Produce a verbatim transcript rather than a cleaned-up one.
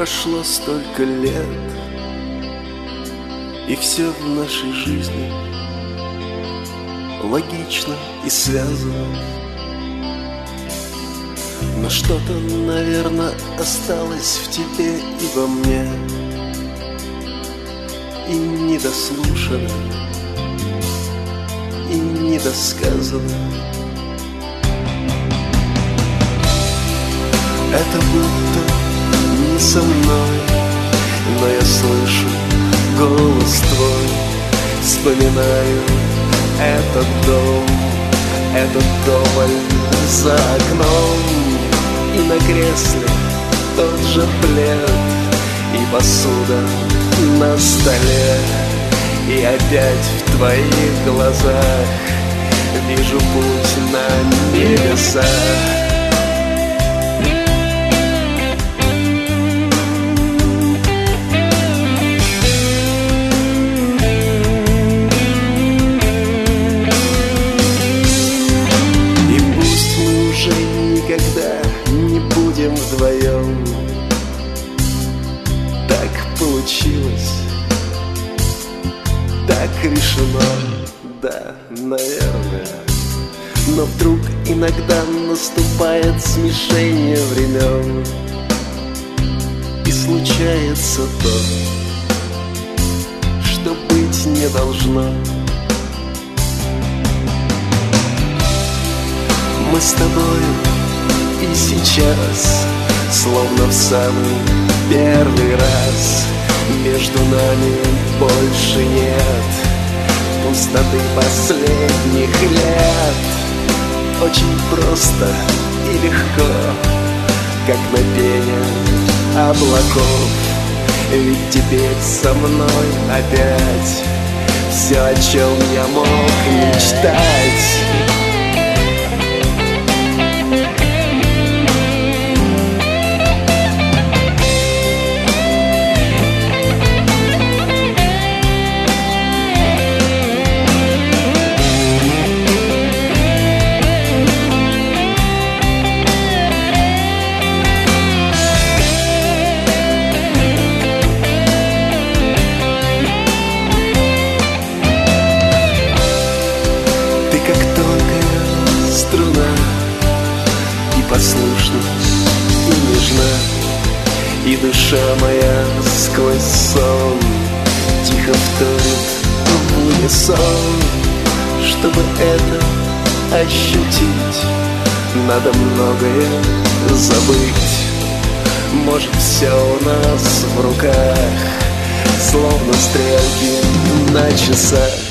Прошло столько лет, и все в нашей жизни логично и связано. Но что-то, наверное, осталось в тебе и во мне, и недослушано, и недосказано. Это будто не со мной, но я слышу голос твой, вспоминаю этот дом, этот тополь за окном, и на кресле тот же плед, и посуда на столе, и опять в твоих глазах вижу путь на небеса. Никогда не будем вдвоем. Так получилось, так решено, да, наверное. Но вдруг иногда наступает смешение времен, и случается то, что быть не должно. Мы с тобою и сейчас, словно в самый первый раз, между нами больше нет пустоты последних лет. Очень просто и легко, как на пене облаков. Ведь теперь со мной опять все, о чем я мог мечтать. Послушна и нежна, и душа моя сквозь сон тихо вторит в унисон. Чтобы это ощутить, надо многое забыть. Может, все у нас в руках, словно стрелки на часах.